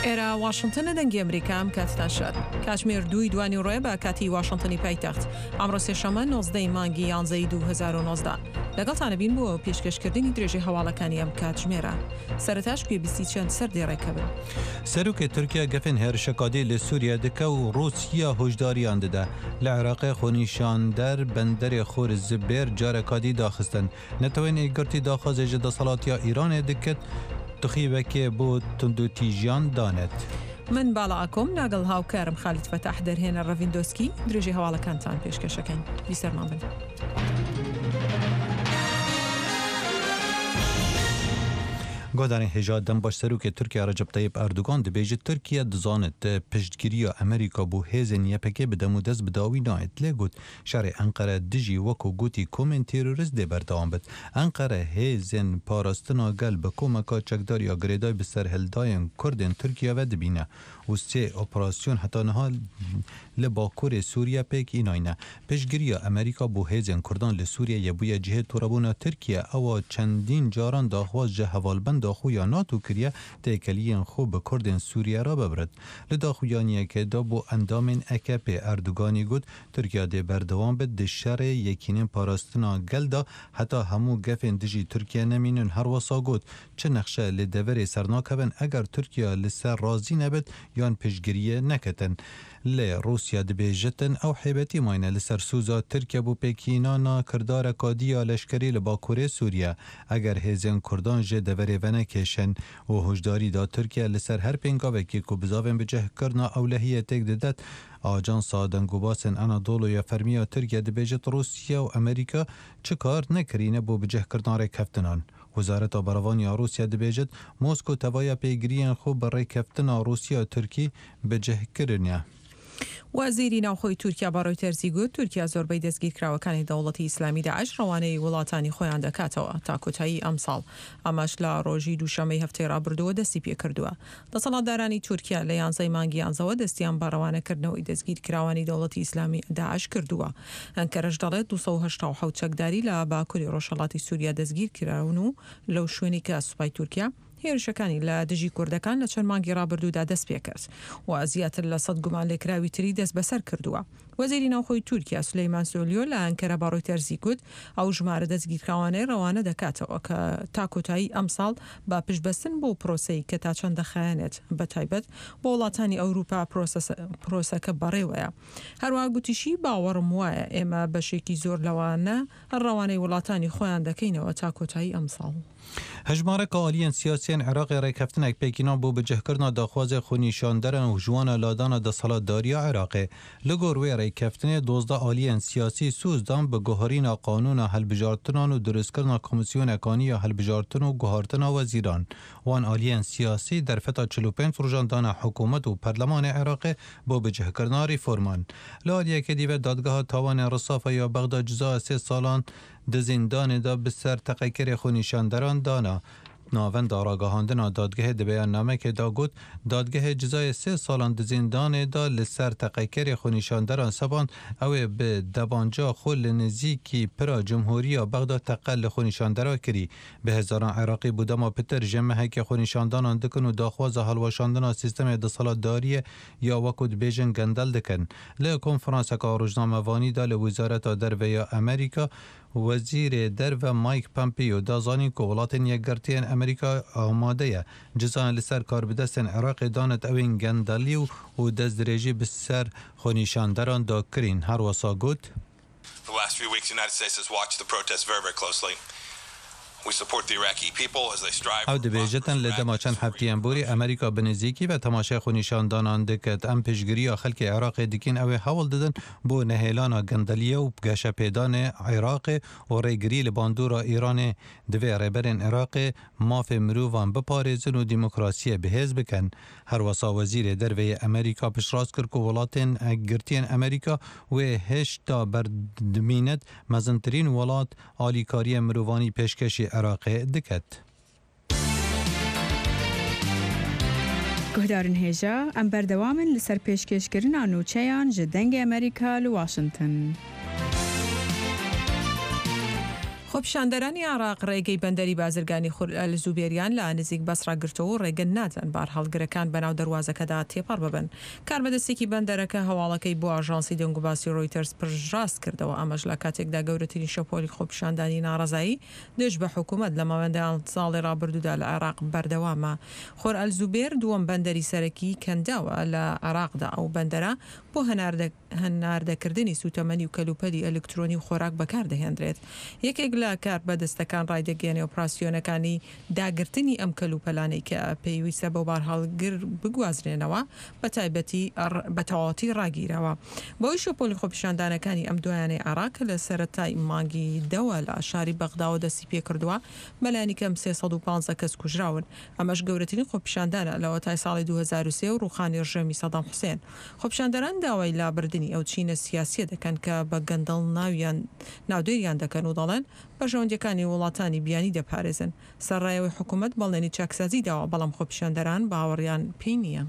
ئێرە واشنگتن لە دەنگی ئەمریکام کاتتان شاد. کاتژمێر 2 ڕۆیە بە کاتی واشنگتنی پایتەخت. ئەمڕۆ سێشەمە 19 مانگی 11 2019 لەگەڵتانە بین بۆ پێشکەشکردنی درێژەی هەواڵەکانی ئەم کاتژمێرە. سەرەتاش پێویستی چەند سەردێڕێکە بن. سەرۆکێ تورکیا گەفن هێرشەکادی لە سووریا دکە و رووسیا هۆشداریان دەدا. لە عێراقی خۆنیشاندەر بەندەرێ خۆرز زبێر جارەکادی داخستن. نەتەوەین ئێگرتی داخوازێژە دەسەڵاتیا ئیرانێ دکت تخیبەکێ بۆ تندوتیژیان دانێت. من باڵا ئاکۆم لەگەڵ هاوکارم خالیت فەتاح دەرهێنە ڕەڤیندۆسکی درێژەی هەواڵەکانتان پێشکەشەکەین. بیسەرمان بن. گۆدانی هێژات دەم باش سەرۆکێ تورکیا ڕەجەب تەیب ئەردوغان دەبێژێت تورکیا دزانێت پشتگیریە ئەمریکا بۆ هێزن یەپەکێ بدەم و دەست بداوی نایەت لێ گوت شارێ ئەنقەرە دژی وەکو گوتی کۆمێن تێرۆریست دێ بەردەوام بێت. ئەنقەرە هێزن پاراستنا گەل بە کۆمەکە چەکداریە گرێدای بەسەر هەلدایەن کوردên تورکیا ve dibîne û sê operasyon heta niha li Bakurê Sûriya pêk înayne. Piştgiriya Amerîka bû hêzên Kurdan li Sûriyeyê bûye cihê torabûna Tirkiye ewa çendîn caran daxwaz ji hevalbenda xwe ya NATO kiriye têkeliyên xwe bi Kurdên Sûriye re bibirit. Li daxuyaniyekê de bû endamên EKP Erdoganî got Tirkiye dê berdewam bit di şerê yekînên parastina gel da heta hemû gefên dijî Tirkiye nemînin her wesa got çi nexşe li deverê sernakevin eger Tirkiye li ser razî nebit yan piştgiriye neketin. Lê Rusya dibêjitin ew hêbetî mayne li ser sûza Tirkiye bû pêkînana kirdareka diya leşkerî li Bakurê Sûriye. Eger hêzên Kurdan jê deverê venekêşin û hojdarî da Tirkiye li ser her pêngavekî ku bizavên bicihkirina ewlehiyê têk didet. Ajansa dengûbasên Anadoluya fermiya Tirkiye dibêjit Rusya û Amerîka çi kar nekirîne bû bicihkirina rêkeftinan. Wezareta Beravaniya Rusya dibêjit Mosko tevaya pêgiriyên xwe bi rêkeftina Rusya Tirkî bicihkirine. وەزیری ناوخۆی تورکیا بە ڕۆیتەرزی گوت تورکیا زۆربەی دەستگیرکراوەکانی دەوڵەتی ئیسلامی داعش ڕەوانەی وڵاتانی خۆیان دەکاتەوە تا کۆتایی ئەم ساڵ. ئەمەش لە ڕۆژی دووشەمەی هەفتەی ڕابردووە دەستی پێکردووە. دەسەڵاتدارانی تورکیا لە 11 مانگی 11 دەستیان بە ڕەوانەکردنەوەی دەستگیرکراوانی دەوڵەتی ئیسلامی داعش کردووە. ئەنکەرەش دەڵێت 287 چەکداری لە باکووری ڕۆژهەڵاتی سووریا دەستگیر کراون و لەو شوێنی کە سوپای تورکیا هێرشەکانی لە دژی کوردەکان لە چەند مانگی ڕابردوودا دەست پێ کرد و زیاتر لە 100 گومان لێکراوی تری دەست بەسەر کردووە. وەزیری ناوخۆی تورکیا سولەیمان سۆلیۆ لە ئەنکەرە بە ڕۆیتەرزی گوت ئەو ژمارە دەستگیرکراوانەی ڕەوانە دەکاتەوە کە تا کۆتایی ئەم ساڵ با پشتبەستن بۆ پرۆسەی کە تا چەند دەخایەنێت بە تایبەت بۆ وڵاتانی ئەوروپا پرۆسەکە بەڕێوەیە. هەروە گوتیشی باوەڕم وایە ئێمە بەشێکی زۆر لەوانە ڕەوانەی وڵاتانی خۆیان دەکەینەوە تا کۆتایی ئەم ساڵ. هەژمارەکە ئالیەن سیاسیên Iraqê rêkeftinek pêkînan bû bicihkirina daxwazê xwenîşanderan û ji wan ladana desthilatdariya Iraqê. Li gor wê rêkeftinê 12 aliyên siyasî sûz dan bi guherîna qanûna helbijartinan û durustkirina komîsyonekaniya ya helbijartin û guhartina wezîran. Wan aliyên siyasî derfeta 45 rojan dana hikûmet û Perlemanê Iraqê bû bicihkirina rîforman. Li aliyekê dîve dadgeha tawanên Risafa ya Bexda ciza 3 salan di zindanê da bi ser teqekerê xwenîşanderan dana. Navenda ragahandina dadgehê di beyannamekê da got dadgehê cizayê 3 salan di zindanê da li ser teqekerê xwenîşanderan seband ew ê bi debanca xwe li nêzîkî pira Cumhuriya Bexda teqel li xwenîşandera kirî. Bi hezaran Iraqî bû dema pitir ji mehekê xwenîşandanan dikin û daxwaza helweşandina sîstemê desthilatdariyê ya wekû dibêjin gendel dikin. Li konferanseka rojnamevanî da li Wizareta Derve ya Amerîka Wezîrê Derve Mike Pompeo da zanîn ku welatên yekgertiyên Amerîka amade ye. Cizan li ser karbidestên Iraqê danet evên gendelî û destdirêjî bi ser xwenîşanderan da kirîn. Her wesa got The last few weeks the United States has watched the protests very, very closely. We support the Iraqi people as they strive. Ew dibêjitin li dema çend hefteyên borî Amerîka bi nêzîkî ve temaşaya xwenîşandanan diket. Em pêşgiriya xelkê Iraqê dikin ew ê hewl didin bo nehêlana gendeliye û geşepêdanê Iraqê û rêgirî li bandora Îranê divê rêberên Iraqê mafê mirovan biparêzin û dîmokrasiyê bihêz bikin. Her wesa Wezîrê Derveyê Amerîka piştrast kir ku welatên girtiyên Amerîka wê hêşta berdimînet mezintirîn welat alîkariya mirovanî pêşkeşî Iraqê diket. Guhdarên hêja em berdewamin li ser pêşkêşkirina nûçeyan ji dengê Amerîka li Washington. خۆپیشاندەرانی عراق ڕێگەی بەندەری بازرگانی خورئەلزوبێریان لە نزیک بەسڕاگرتەوە و ڕێگە نادەن بار هەڵگرەکان بەناو دەواازەکەدا تێپەڕ ببن. کاربەدەستێکی بەندەرەکە هەواڵەکەی بۆ ئاژانسی دەنگوباسی ڕۆیتەرز پرژڕاست کردەوە. ئەمەش لە کاتێکدا گەورەترین شەپۆلی خۆپیشاندانی ناڕەزایی دژ بە حکوومەت لە ماوەندە ساڵی ڕابردوودا لە عێراق بەردەوامە. خورئەلزوبێر دووەم بەندەری سەرەکی کەنداوە لە عێراقدا. ئەو بەندەرە بۆ هەناردەکردنی سوتەمەنی و کەلوپەلی ئەلکترۆنی و خۆراک بەکاردەهێنرێت. یەکێک لە کار بەدەستەکان ڕایدەگەێنێ ئۆپراسیۆنەکانی داگرتنی ئەم کەلوپەلانەی کە پێویستە بۆ بار هەڵگر بگوازرێنەوە بە تایبەتی بە تەواوەتی ڕاگیرەوە. بۆی شەپۆلی خۆپیشاندانەکانی ئەم دوایانەی عێراق لە سەرەتای مانگی دەوە لە شاری بەغداوە دەستی پێ کردووە بەلایانی کەم 315 کەس کوژراون. ئەمەش گەورەترین خۆپیشاندانە لەوە تای ساڵی 2023 و ڕوخانی ڕژێمی سەدام حوسێن. خۆپیشاندەران داوای لابردنی ئەو چینە سیاسیە دەکەن کە بە گەندەڵ ناودێریان دەکەن و دەڵێن بەژەوندەکانی وڵاتانی بیانی دەپارێزن. سەرڕایەوەی حکوومەت بەڵێنی چاکسازی داوە بەڵام خۆپیشاندەران باوەڕیان پێی نییە.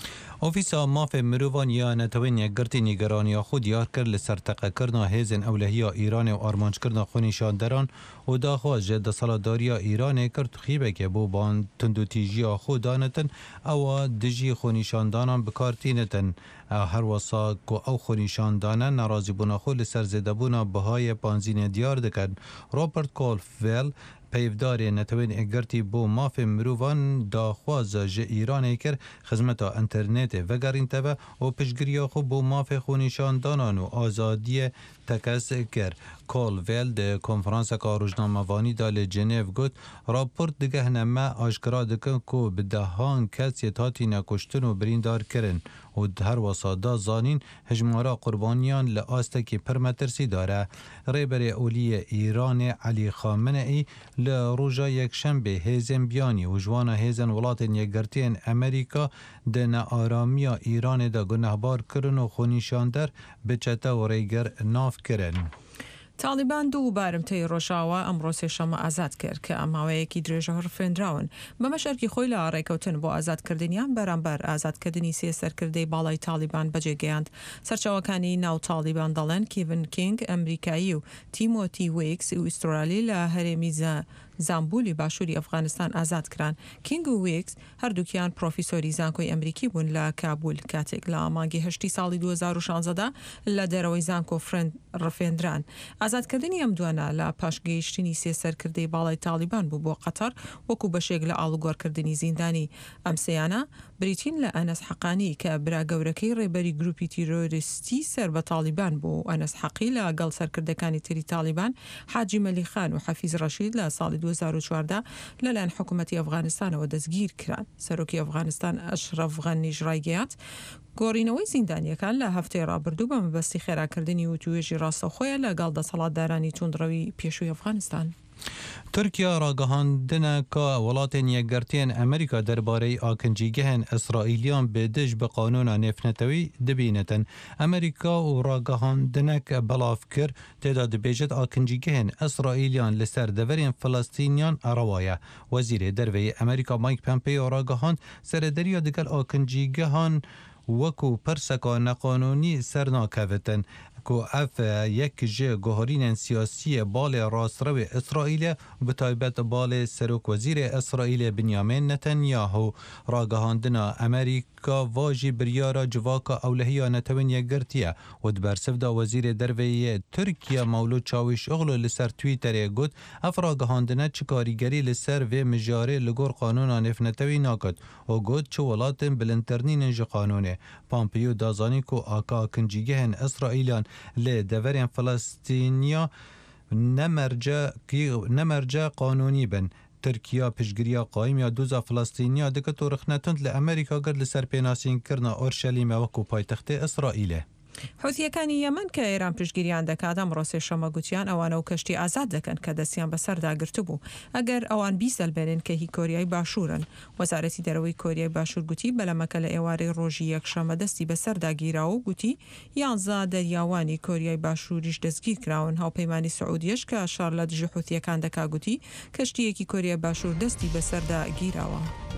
ئۆفیسا مافێ مرۆڤان یا نەتەوەی یەکگرتی نیگەرانیا خود دیار کرد لە سەرتەقەکردنا هێزن ئەولەهیە ئیرانێ و ئارمانجکردنا خۆنیشاندەران و داخواز جێ دەسەڵاتداریە ئیرانێ کرد خیبێکێ بۆ بان تندوتیژیە خۆ دانەتن ئەوە دژی خۆنیشاندانان بکارتینەتن هەروەسا و ئەو خۆنیشاندانە ناڕازیبوونا خۆ لەسەر زێدەبوونا بەهای پانزینە دیار دەکەن. ڕۆبرت کۆلفێل پەیڤدارێ نەتەوەین ئەگەرتی بۆ مافێ مرۆڤان داخوازە ژە ئیرانێ کرد خزمەتە ئەنتەرنێتێ vەگەڕینتەوە و پشتگیریە خۆ بۆ مافێ خۆنیشاندانان و ئازادیە تەکەس کرد. کۆلڤێل دە کۆنفرانسێکا ڕۆژنامەوانیدا لە جنێڤ گوت راپۆرت دیگە هەنەمە ئاشکرا دکن کو بدەهان کەسێت هاتینە کوشتن و بریندارکردن و هەروەسا دازانین هەژمارە قوربانیان لە ئاستێکی پرمەترسی دارە. ڕێبەرێ ئۆلیە ئیرانێ عەلی خامنەئی لە ڕۆژە یەکشەمبێ هێزن بیانی و ژوانە هێزن وڵاتên یەکگرتیên ئەمریکا دە نەئارamiya ئیرانê de gunehbar kirin û xwenîşander bi çete û rêger nav kirin. تالیبان دوو بارمتەی ڕۆژاوە ئەمڕۆ سێشەمە ئازاد کرد کە ئەماوەیەکی درێژە هەرفێنراون بەمە شەرکی خۆی لە ڕێکەوتن بۆ ئازادکردنیان بەرامبەر ئازادکردنی سێ سەرکردەی باڵای تالیبان بەجێگەیاند. سەرچاوەکانی ناو تالیبان دەڵێن کیڤن کینگ ئەمریکایی و تیمۆتی ویکس و ئیسترالی لە هەرێمی زامبولی باشووری ئەفغانستان ئازاد کران. کینگ و ویکس هەردووکیان پرۆفیسۆری زانکۆی ئەمریکی بوون لە کابول کاتێک لە مانگی هەشتی ساڵی 2016دا لە دەرەوەی زانکۆ ڕفێنران. ئازادکردنی ئەم دوانە لە پاشگەیشتنی سێ سەرکردەی باڵای تالیبان بوو بۆ قەتەر وەکو بەشێک لە ئاڵوگۆڕکردنی زیندانی. ئەم سەیانە بریتین لە ئەنەس حەقانی کە برا گەورەکەی ڕێبەری گروپی تیرۆریستی سەر بە تالیبان بوو. ئەنەس حەقی لە گەڵ سەرکردەکانی تری تالیبان حاجی مەلیخان و حەفیز ڕەشید لە ساڵی 2014 لەلایەن حکوومەتی ئەفغانستانەوە دەستگیر کران. سەرۆکی ئەفغانستان ئەشرەف غەنیش ڕایگەیاند گۆڕینەوەی زیندانیەکان لە هەفتەی ڕابردوو بە مەبەستی خێراکردنی و توێژی ڕاستەوخۆیە لەگەڵ دەسەڵاتدارانی توندڕەوی پێشووی ئەفغانستان. تورکیا ڕاگەهاندنە کە وڵاتên یەکگرتیên ئەمریکا دەربارەی ئاکنجیگەهên ئیسرائیلیان بێدژ بە قانونا نێفنەتەوەی دبینەتن. ئەمریکا و ڕاگەهاندنەك بەڵاف کرد تێدا دەبێژێت ئاکنجیگەهên ئیسرائیلیان لەسەر دەڤەرên فلەستینیان ئەڕەوایە. وەزیرێ دەرەوەی ئەمریکا مایک پەمپێۆ ڕاگەهاند سەردەریە دەگەل ئاکنجیگەهان وەکو پرسەکە نەقانونی سەرناکەوتن کو اف یک جه گوهرین سیاسی بال راسترو اسرائیل به تایبەت بال سروک وزیر اسرائیل بنیامین نتانیاهو راگهاندنا امریکا واجی بریارا جواکا اولهی نتوین یگرتیه و دبرسف دا وزیر دروی ترکیه مولود چاویش اغلو لسر تویتر گود اف راگهاندنا چکاریگری لسر و مجاره لگور قانون نفنتوی ناکد و گود چه ولاتن بلنترنین جه قانونه. پامپیو دازانی کو آکا کنجیگهن اسرائیلان لی دورین فلسطینیا نمرجع قانونی بن. ترکیه پشگیریا قایم یا دوزا فلسطینیا دکه تو رخنتند لامریکا گرد لسر پیناسین کرنا اورشلیم وکو پایتخت اسرائیل. حوثیەکانی یەمەن کە ئێران پشتگیریان دەکات ئەمڕۆ سێشەمە گوتیان ئەوانە و کەشتی ئازاد دەکەن کە دەستیان بەسەرداگرت بوو ئەگەر ئەوان بیسەلبێنن کە هی کۆریای باشوورن. وەزارەتی دەرەوەی کۆریای باشوور گوتی بەلەمەکە لە ئێوارەی ڕۆژی یەکشەمە دەستی بەسەرداگیراوە و گوتی 11 دەریاوانی کۆریای باشووریش دەستگیر کراون. هاوپەیمانی سعودیەش کە شار لە دژی حوثیەکان دەکا گوتی کەشتیەکی کۆریای باشوور دەستی بەسەرداگیراوە.